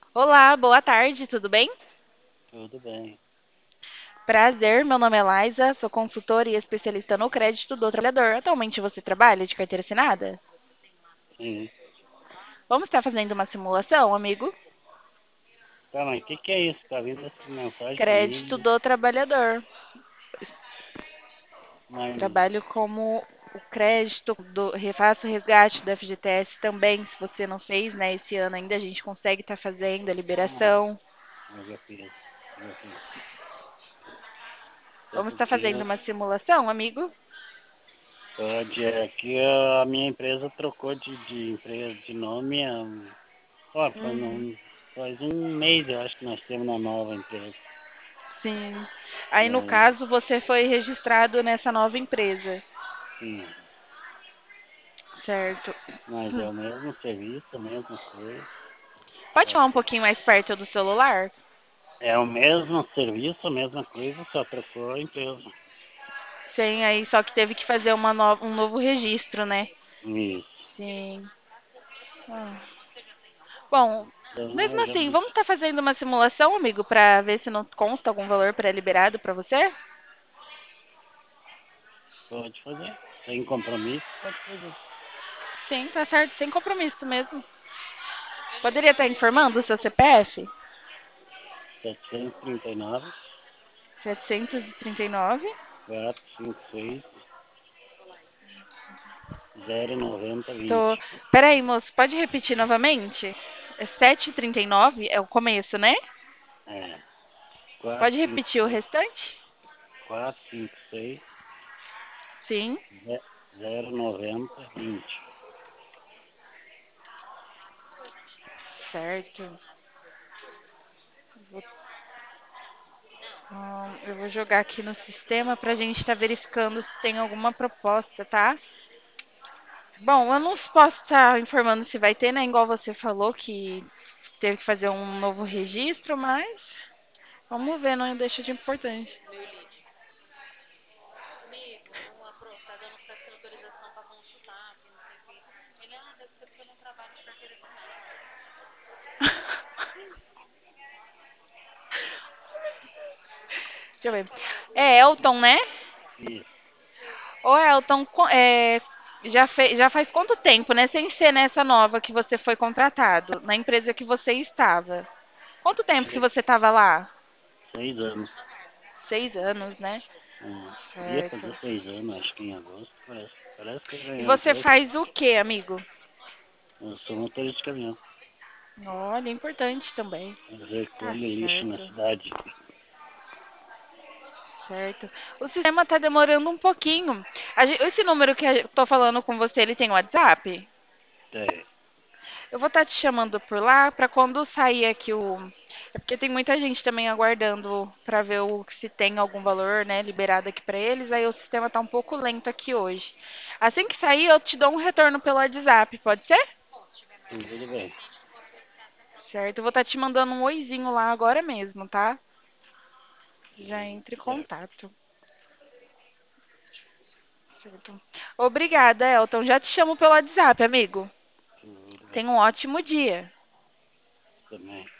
Olá, boa tarde, tudo bem? Tudo bem. Prazer, meu nome é Laisa, sou consultora e especialista no crédito do trabalhador. Atualmente você trabalha de carteira assinada? Sim. Vamos estar fazendo uma simulação, amigo? Tá, mas o que é isso? Tá vindo essa mensagem pra Crédito mim, do trabalhador. mas Trabalho como o crédito do refaço o resgate do FGTS também, se você não fez, né? Esse ano ainda a gente consegue estar fazendo a ah, liberação. eu já fiz, já fiz. Vamos Todo estar fazendo dia uma simulação, amigo? pode. É que a minha empresa trocou de empresa, de nome. Ó, Uhum, faz um mês, eu acho que nós temos na nova empresa. sim. Aí no Daí, caso você foi registrado nessa nova empresa. sim. Certo. Mas é o mesmo serviço, a mesma coisa. Pode Só falar um tro- pouquinho mais perto do celular? É o mesmo serviço, a mesma coisa, só trocou a empresa. Sim, aí só que teve que fazer um novo registro, né? Isso. Sim. Ah. Bom, Então mesmo eu já assim, vamos estar fazendo uma simulação, amigo, para ver se não consta algum valor pré-liberado para você? pode fazer. Sem compromisso, pode fazer. Sim, tá certo, sem compromisso mesmo. Poderia estar informando o seu CPF? 739 739. 456 090 Tô... 20. Peraí, moço, pode repetir novamente? É 739, é o começo, né? É, Pode repetir o 456 restante? 456 Sim, 090 20. certo. Eu vou jogar aqui no sistema para a gente estar verificando se tem alguma proposta, tá? Bom, eu não posso estar informando se vai ter, né? Igual você falou que teve que fazer um novo registro, mas vamos ver, não deixa de importante. Deixa eu ver. É Elton, né? Isso. Ô, Elton, já faz quanto tempo, né? Sem ser nessa nova que você foi contratado, na empresa que você estava. Quanto tempo que Che- você estava lá? 6 anos. 6 anos, né? Ia Certo. fazer 6 anos, acho que em agosto. Parece que eu E ganhei você dois. faz o quê, amigo? Eu sou motorista de caminhão. Olha, importante também. Eu Tá recolho lixo na certo, cidade. certo. O sistema tá demorando um pouquinho. Esse número que eu tô falando com você, ele tem WhatsApp? É, Eu vou estar te chamando por lá para quando sair aqui o. É porque tem muita gente também aguardando para ver se tem algum valor, né, liberado aqui para eles. Aí o sistema tá um pouco lento aqui hoje. Assim que sair, eu te dou um retorno pelo WhatsApp, pode ser? tudo bem. Certo. Eu vou estar te mandando um oizinho lá agora mesmo, tá? Já Tudo entre em certo. contato. Certo. Obrigada, Elton. Já te chamo pelo WhatsApp, amigo. Tudo bem. Tenha um ótimo dia. Também.